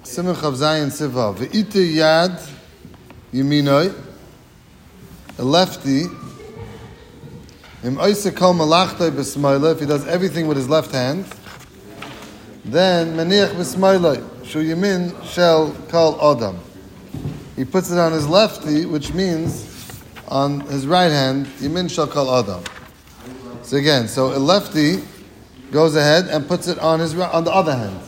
Simach of Zayin Siva. Ve'ita yad yaminoi, a lefty. Im oisa kol malachtoi b'smoila, if he does everything with his left hand, then maniach b'smoila, shu yamin shel kol odam. He puts it on his lefty, which means on his right hand, yamin shel kol odam. So again, so a lefty goes ahead and puts it on his on the other hand.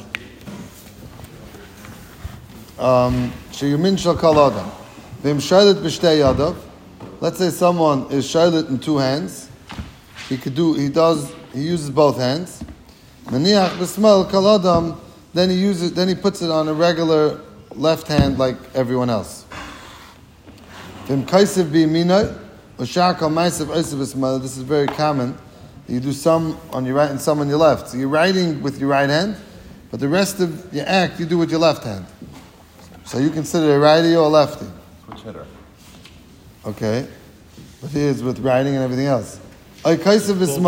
Sheyamin shel kol adam. V'im shaylet b'shtei yadav. Let's say someone is shaylet in two hands. He uses both hands. Maniach b'smal kol adam. Then he puts it on a regular left hand like everyone else. V'im kaisev b'yaminoi. Ushar kol maisev oisev b'smal. This is very common. You do some on your right and some on your left. So you're writing with your right hand, but the rest of your act you do with your left hand. So you consider a righty or a lefty? Switch hitter. Okay. But he is with writing and everything else. So over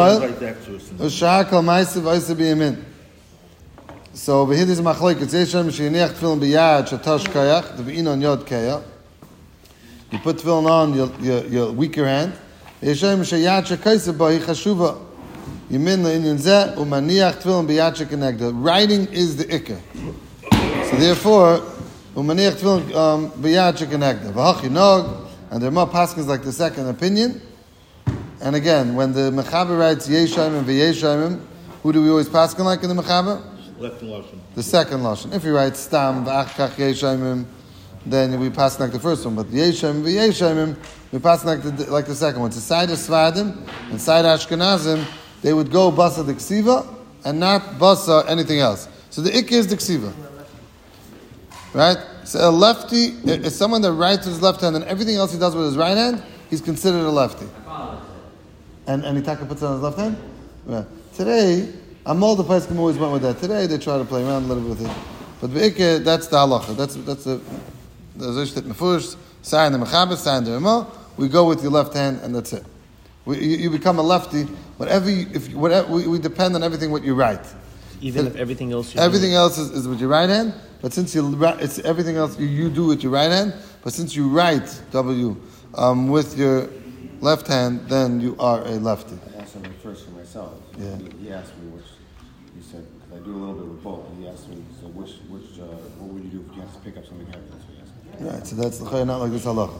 here there's a machlokes. Yeshem sheyiniach tefillin biyad shatosh kayach devi'inon yod kayach. You put tefillin on your weaker hand. Yeshem sheyad shekaisav bahi chashuva. Yimin le'inyan zeh umaniach tefillin biyad shekenegda. Writing is the ikar. So therefore, umaniach tefillin biyad shekenegda. V'hachi nog, and there are more paskins like the second opinion. And again, when the mechaber writes yeshayim and v'yeshayim, who do we always paskin like in the mechaber? Left lashon. The second lashon. If he writes stam v'achkach yeshayim, then we pass like the first one. But yeshayim v'yeshayim, we pass like the second one. It's a side of Svadim and side Ashkenazim. They would go basa the ksiva and not basa anything else. So the ikka is the ksiva, right? So a lefty is someone that writes with his left hand and everything else he does with his right hand, he's considered a lefty. And Itaka puts it on his left hand. Yeah. Today, Amal the Paiskim always went with that. Today they try to play around a little bit with it, but the ikka, that's the halacha. That's the zishtet mefush. Sign the mechaber, sign the Ramah. We go with your left hand, and that's it. You become a lefty. We depend on everything what you write. Even if everything else. Everything else is with your right hand, but since it's everything else you do with your right hand. But since you write with your left hand, then you are a lefty. I asked him first for myself. Yeah. He asked me which. He said, "Cause I do a little bit with both." And he asked me, "So what would you do if you have to pick up something heavy?" That's what he asked me. Right. So that's not like this halacha.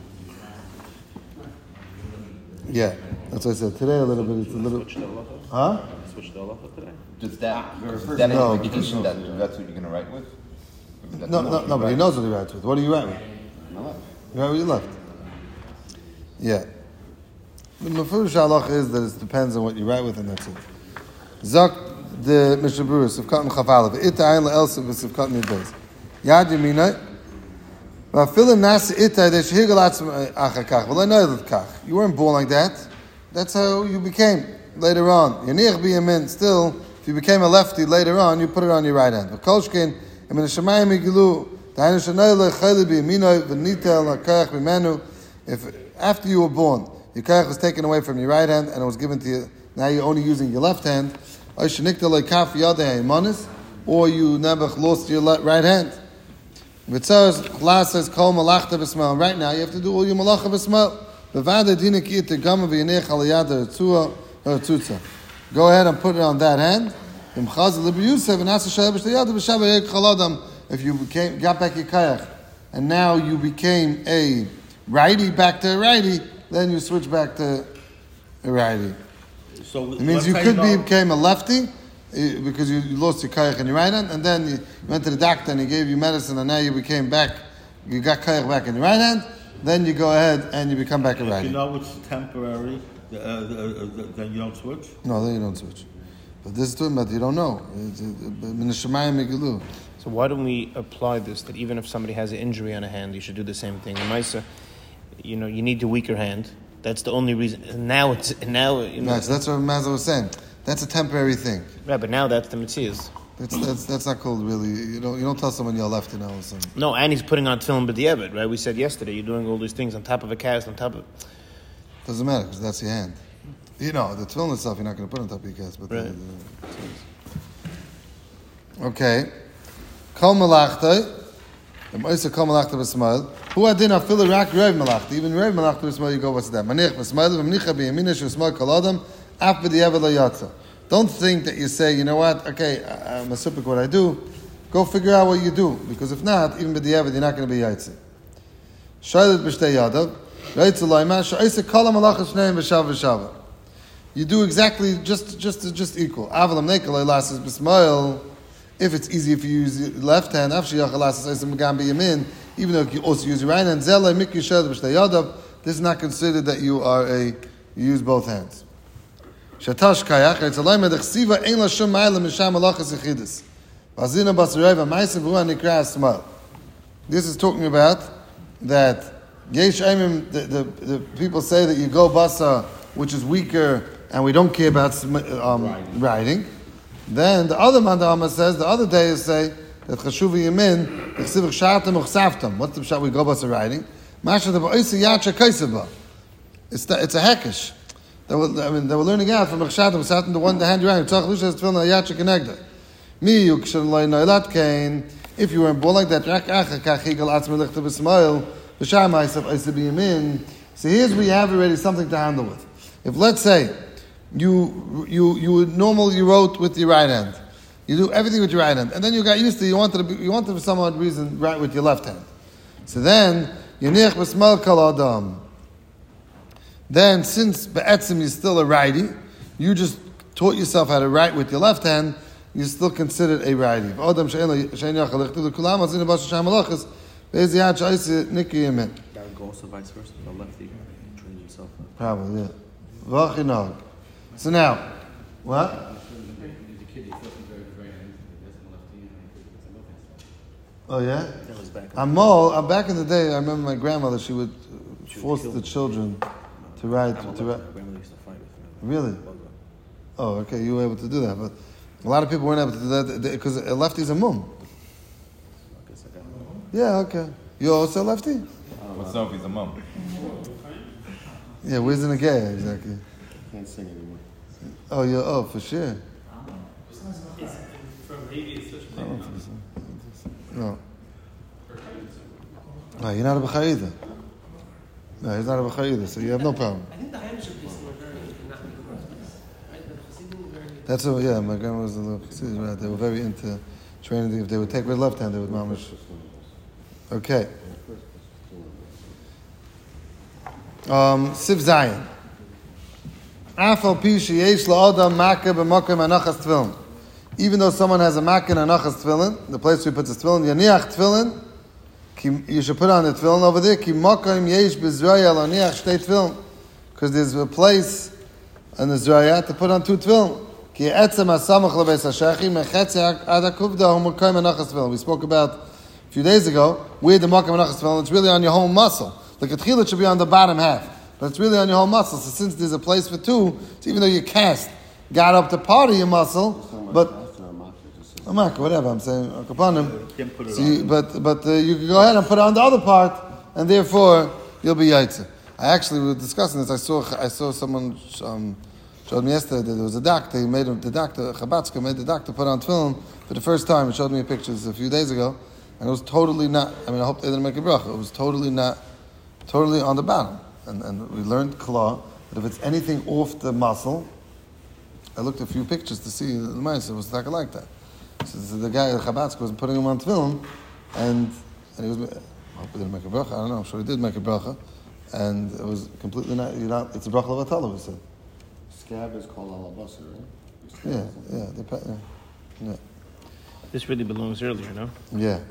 Yeah, that's what I said. Today a little bit, it's a little... Huh? Switch the halacha today? Does that no, indication that that's what you're going to write with? No, but he knows what he writes with. What do you write with? My left. You write with your left. Yeah. The Mefurish halacha is that it depends on what you write with, and that's it. Zok the Mishnah Berurah, Sivkat and Chafalav, Ita Ayin La'elsa v'Sivkat Midbeis. Yad Yeminai, V'afilim Nasa Ita Deshehigel Atzim Achakach, V'lai Kach. You weren't born like that. That's how you became later on. Yanich B'yamin, still, if you became a lefty later on, you put it on your right hand. V'kolshkein, Emin Hashemayim Yigilu, Ta'ayin Shanai Lechayli B'yaminoi, V'nitel L'kach B'menu. If after you were born, your kach was taken away from your right hand and it was given to you, now you're only using your left hand, or you never lost your right hand. Right now you have to do all your malacha b'smal. Go ahead and put it on that hand. If you got back your kach and now you became a righty back to a righty, then you switch back to a righty. So it means you became a lefty because you lost your kayach in your right hand, and then you went to the doctor and he gave you medicine, and now you got kayach back in your right hand. Then you go ahead and you become back a righty. If you know it's temporary, then you don't switch? No, then you don't switch. But this is talking about you don't know. So why don't we apply this that even if somebody has an injury on a hand, you should do the same thing? The Maisa, you need the weaker hand. That's the only reason. And now Right, so that's what Mazda was saying. That's a temporary thing. Right, but now that's the Metzias. That's not called really. You don't tell someone you're lefty now or something. No, and he's putting on tefillin b'diavad, right? We said yesterday you're doing all these things on top of a cast, on top of. Doesn't matter because that's your hand. The tefillin itself you're not going to put on top of your cast, but right. Okay. Kol Malachtai, the Moisa Kol Malachtai B'Smail, Hu Adin Afilu Rak Rev Malachtai, even Rev Malachtai B'Smail, you go, what's that? Manich B'Smail, V'mnicha B'Yamina Sh'Smail Kol Adam, Af B'Diavad Lo Yatza. Don't think that you say, you know what, okay, I'm a supik what I do, go figure out what you do, because if not, even B'Diavad, you're not going to be Yaitzi. Shailet B'Shtei Yadav, Yaitzi Loima, Sha'isa Kol HaMalachas Shneim V'Shav V'Shav. You do exactly just equal. Avalam Nekalei Lasses B'Smail. If it's easy if you use your left hand, even though you also use your right hand, this is not considered that you use both hands. This is talking about that the people say that you go basa, which is weaker, and we don't care about riding. Then the other mandama says, the other days say that chashuv yamin, chsiv chshatam uchsaftam. What's the pshat we go basa riding? Masha the ba'isa yacha kaisaba. It's a hackish. They were learning out from chshatam uchsaftam, the hand you're riding. Tzach lushas tefilin yacha kenegda. Mi yukshan loy noilat kain. If you were born like that, rak acha kachigal atzmi lichta b'smail b'sham ha'isab isa b'yamin. So here's where you have already something to handle with. If let's say you normally wrote with your right hand. You do everything with your right hand. And then you got used to you wanted for some odd reason write with your left hand. So then Yanich B'Smal Kal Adam. Then since Be'etzim you're still a righty, you just taught yourself how to write with your left hand, you're still considered a righty. That would go also vice versa, the lefty trains himself. Probably, yeah. So now, what? Oh yeah? That was back. Back in the day, I remember my grandmother, she would force the children to write. My grandmother used to fight with me. Really? Oh, okay, you were able to do that. But a lot of people weren't able to do that because a lefty's a mum. I guess I got it. Yeah, okay. You're also a lefty? What's up? He's a mum. Yeah, where's in a gay, exactly? Can't sing anymore. Oh, for sure. No. No, you're not a Bechar either. No, he's not a Bechar either, so you have no problem. I think the Heimship is That's what, yeah, my grandma was a little Chassidish, right? They were very into training. If they would take with left hand, they would mamish. Okay. Siv Zayin. Afal pi sheyesh la'adam makah b'makom anachas tefillin. Even though someone has a makah and anachas tefillin, the place where he puts his tefillin, yaniach tefillin, you should put on the tefillin over there, ki makom yesh b'zraya l'aniach shtei tefillin. Because there's a place in the zraya to put on two tefillin. Ki etzem hasamach lebeis hashechi, mechetze ad hakuvda hu makom anachas tefillin. We spoke about a few days ago, where the makom anachas tefillin, it's really on your whole muscle. The ketchilah should be on the bottom half. But it's really on your whole muscle. So since there's a place for two, so even though you got up to part of your muscle, but a makah, whatever I'm saying, upon him. So you can go ahead and put it on the other part, and therefore you'll be yaitze. I actually was discussing this. I saw someone showed me yesterday that there was a doctor. Chabatzka made the doctor put on film for the first time. He showed me pictures a few days ago, and it was totally not. I mean, I hope they didn't make a bracha. It was totally on the bottom. And we learned Kla, that if it's anything off the muscle, I looked at a few pictures to see the mice, it was like that. So the guy, Chabatzka, was putting him on film, and he was, I hope he didn't make a bracha, I don't know, I'm sure he did make a bracha, and it was completely it's a bracha of a talav, he said. Scab is called alabasa, right? Yeah. This really belongs earlier, no? Yeah.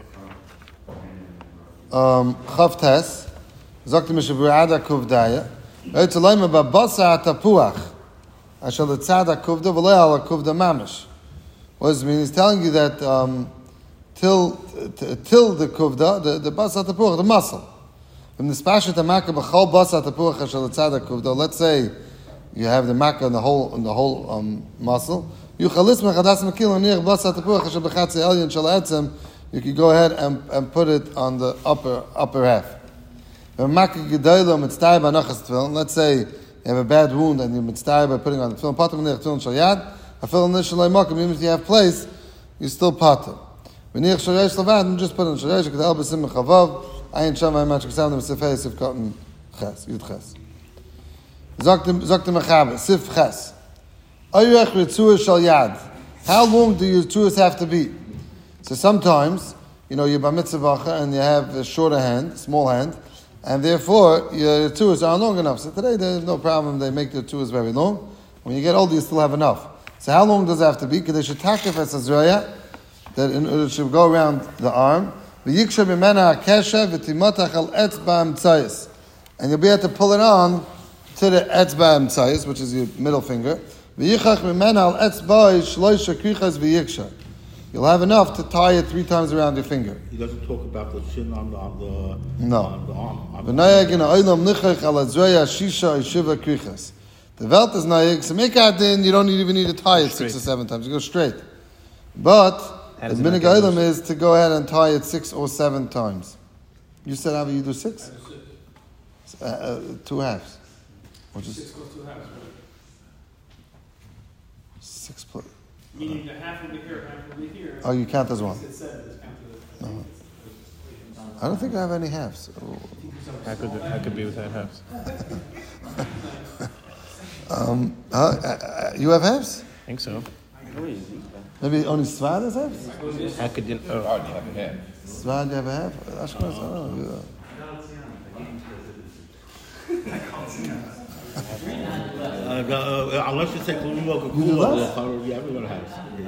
Chav Tes, Zokti Mishaburada Kuvdaya. Eitzalayma babasa atapuach. Ashal tzada kuvda v'lei ala kuvda mamish. What does it mean? He's telling you that till the kuvda, the basa atapuach, the muscle. From the spashat hamaka b'chol basa atapuach ashal tzada kuvda. Let's say you have the maka in the whole muscle. Yuchalis mechadas mekil aniach basa atapuach ashal b'chatzi elyon shal etzem. You can go ahead and put it on the upper half. Let's say you have a bad wound and you're mitzvah by putting on the tefillin. Even if you have place, you still pater. V'niach sharesh levad, just put in sharesh, because el b'sim mechavav, ayin sham ayin mach kesam dem sif ches, sif cotton ches, yud ches. Zok the mechaber, sif ches. Ayurech ritzua shal yad. How long do your tzuas have to be? So sometimes, you're bar mitzvah and you have a shorter hand, small hand, and therefore your tzuas aren't long enough. So today there's no problem, they make their tzuas very long. When you get older, you still have enough. So how long does it have to be? Because they should takif as azraya, that it should go around the arm. And you'll be able to pull it on to the etzba emtzayis, which is your middle finger. You'll have enough to tie it 3 times around your finger. He doesn't talk about the shin on the arm. The velt is nayig, so make out then you don't even need to tie it 6 or 7 times. You go straight. But the minig item is to go ahead and tie it 6 or 7 times. You said Avi, you do 6? 2 halves. Which is 6 goes 2 halves. 6 plus. Meaning the half over here, half over here. Oh, you count as one. It's counted as No. I don't think I have any halves. I could be without halves. You have halves? I think so. Maybe only Svad has halves? I could. You have a half. Svad, you have a half? Ashkenaz, I don't know. Unless you take Lumok You do less? yeah, everyone has.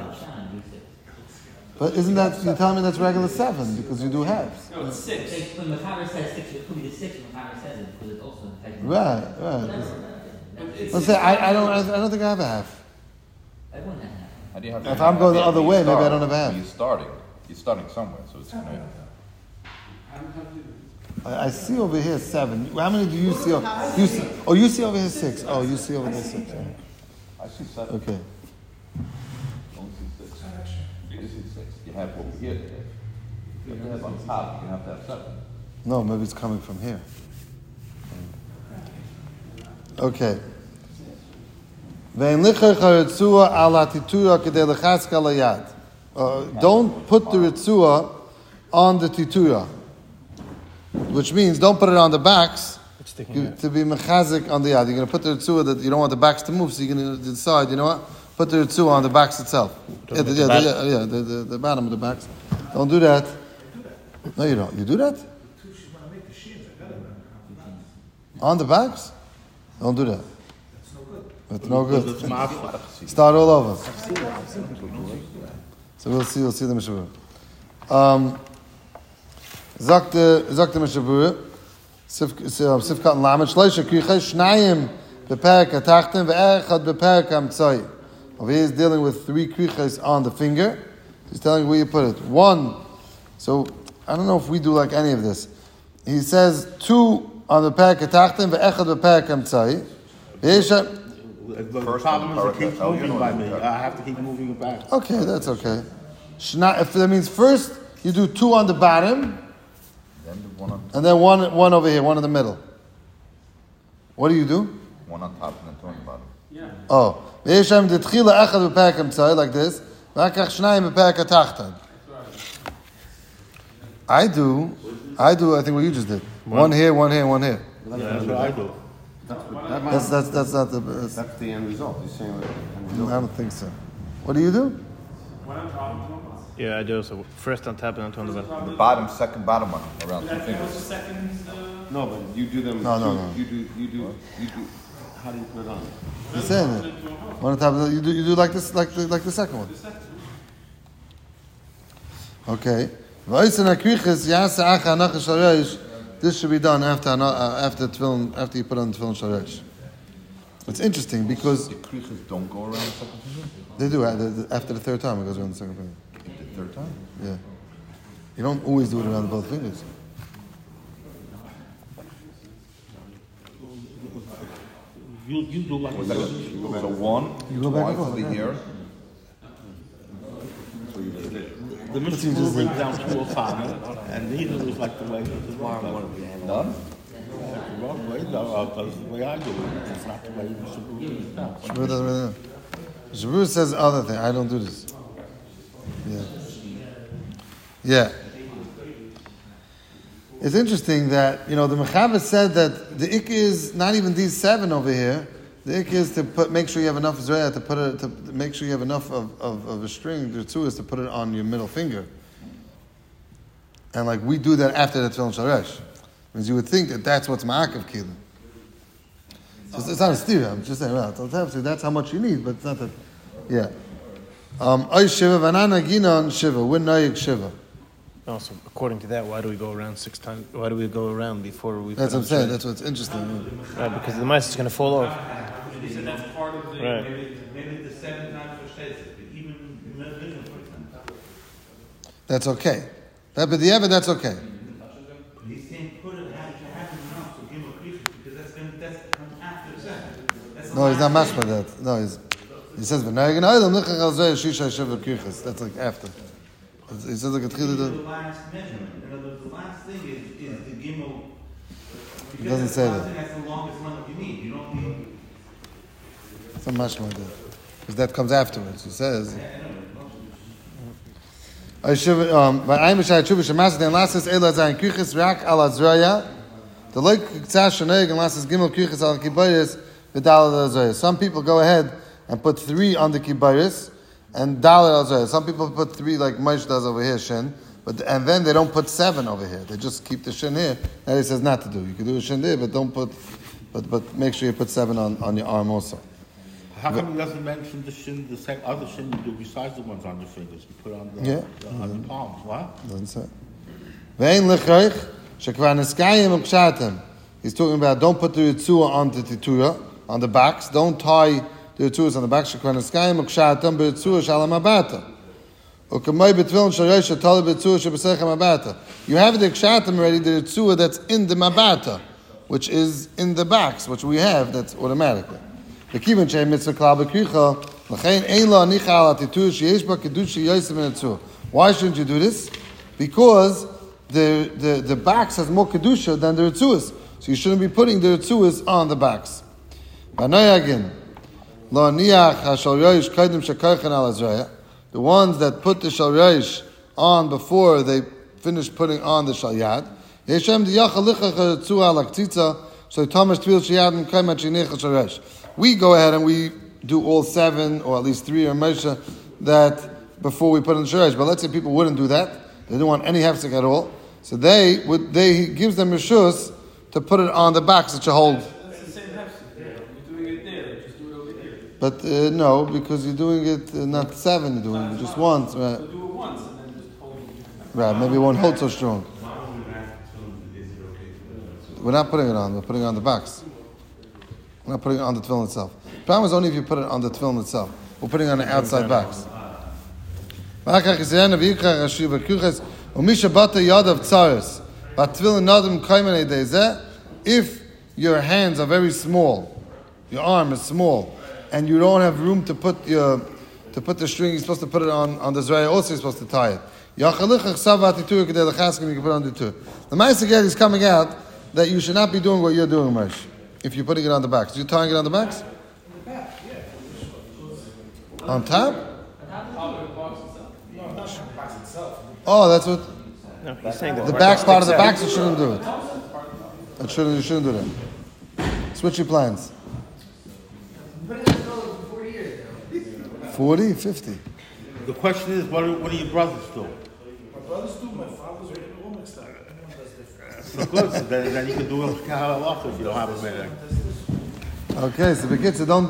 But isn't that, you're telling me that's regular 7 because you do halves? No, it's 6. When Mechaber says 6, it could be the 6 when Mechaber says it, because it's also technically. Right. Let's say, I don't think I have a half. Everyone has that. How do you have If I'm going the other way, maybe I don't have a half. You're starting somewhere, so it's gonna. I see over here 7. How many do you see? You see over here 6. Oh, you see over there 6. I see 7. Okay. Don't see 6. You see 6. You have over here. But you have on top. You have to have 7. No, maybe it's coming from here. Okay. Don't put the ritzua on the titura, which means don't put it on the backs to be mechazik on the yad. You're going to put the ritzua that you don't want the backs to move, so you're going to decide, put the ritzua on the backs itself. The bottom of the backs. Don't do that. No, you don't. You do that? On the backs? Don't do that. It's no good. Start all over. So we'll see the Mishabur. Sagt the Mishabur, Sifkat and Lamed, Shleisha Kricha, Shnayim, Beperek HaTachtim, Ve'echad Beperek HaMtzai. Over here he's dealing with 3 krichas on the finger. He's telling you where you put it. 1, so I don't know if we do like any of this. He says 2 on the Beperek HaTachtim, Ve'echad Beperek HaMtzai. The problem is it keeps moving by me. I have to keep moving it back. Okay, that's okay. If that means first you do 2 on the bottom, and then one over here, 1 in the middle. What do you do? 1 on top and then 2 on the bottom. Yeah. Oh, like this. I do. I think what you just did. 1 here, 1 here, 1 here. Yeah, that's what I do. That's not the. That's the end result. You're saying the end I result. don't think so. What do you do? When I'm talking, Yeah, I do. So first on top and then on the bottom. The bottom, second bottom one, around 2 that was the fingers. second. No, but you do them. No. You do. How do you put it on? He's saying it. One on top. You do like this, like the second one. Okay. This should be done after you put on the tefillin sharesh. It's interesting because The krichas don't go around the second finger? they do after the 3rd time it goes around the second finger. The 3rd time? Yeah. You don't always do it around both fingers. You do like So 1, You go back and twice forth, over yeah. here. the Mishnah brings down 205, and neither is like the way the wrong way. Done? The wrong way, no, because the way I do it, it's not the way you should do it. No. Shabur doesn't really know. Shabur says other thing. I don't do this. Yeah. Yeah. It's interesting that, the Mechaber said that the ik is not even these 7 over here. The ik is to make sure you have enough Zraya to make sure you have enough of a string. The two is to put it on your middle finger. And like we do that after the Tefillin Sharesh. Means you would think that that's what's Ma'akev Kilin. It's not a stereo. I'm just saying, well, that's how much you need, but it's not that. Yeah. Oy Shiva, Vanana Ginon Shiva, Win Noyik Shiva. Also, according to that, why do we go around 6 times? Why do we go around before we? That's what I'm saying. That's what's interesting. Right, because the mice is going to fall off. He said that's part of the. Right. Maybe the 7 times for Shetzer, but even That's okay. But that's okay. he's saying put it how you have enough to give a creature because that's from after the 7. No, he's not mashma that. No, he says v'naygen olam nichach al zeh shisha shiva kirchas. That's like after. He says like a tchila. The last measurement. The last thing is the gimel. He doesn't say that. That's the longest length you need. You don't need. It's not mashma that. Because that comes afterwards. He says. I should. I'm Mishai Tshuva Shemas. Then last is Ela Zayin Kirchas Rak Al Azraya. The like Ktsash Sheneg and last is Gimel Kirchas Al Kibayis V'Dal Al Azraya. Some people go ahead and put 3 on the Kibayis and Dal Al Azraya. Some people put 3 like Moshe does over here, Shin. And then they don't put 7 over here. They just keep the Shin here. That he says not to do. You can do a Shin there, but don't put. But make sure you put 7 on your arm also. How come he doesn't mention the shin, the same other shin you do besides the ones on your fingers? You put on the on the palms. What? Doesn't say. Ve'en lechoich shekvar neskayim u'kshatem. He's talking about don't put the ritzua on the titura, on the backs. Don't tie the ritzuas on the back. Shekvar neskayim u'kshatem b'ritzua shalom abata. U'kamay b'tvilin sharesh shetali b'ritzua shebesechem abata. You have the kshatem already, the ritzua that's in the mabata, which is in the backs, which we have, that's automatically. Why shouldn't you do this? Because the backs has more kedusha than the ritzuas, so you shouldn't be putting the ritzuas on the backs. The ones that put the shalreish on before they finish putting on the shalyad. We go ahead and we do all 7, or at least 3 or Moshe, that before we put in the Sheresh. But let's say people wouldn't do that. They don't want any hefsek at all. So he gives them reshus to put it on the backs that you hold. That's the same hefsek. You're doing it there, just do it over here. But no, because you're doing it not 7, you're doing it just once. Right? So do it once and then just hold it. Right, maybe it won't hold so strong. We're not putting it on, we're putting it on the backs. We're not putting it on the tefillin itself. The problem is only if you put it on the tefillin itself. We're putting it on the outside backs. If your hands are very small, your arm is small, and you don't have room to put the string, you're supposed to put it on the zraya, also you're supposed to tie it. You can put it on the two. The Ma'aser Ged is coming out that you should not be doing what you're doing, Moshe. If you're putting it on the backs. You're tying it on the backs? On top? Oh, that's what... No, he's saying that the back part of the backs, you shouldn't do it. You shouldn't do that. Switch your plans. 40, 50. The question is, what do your brothers do? My brothers do. My father's already all mixed up. Everyone does different. So good. So then you can do a halacha if you don't have a minute. Okay, so the kids don't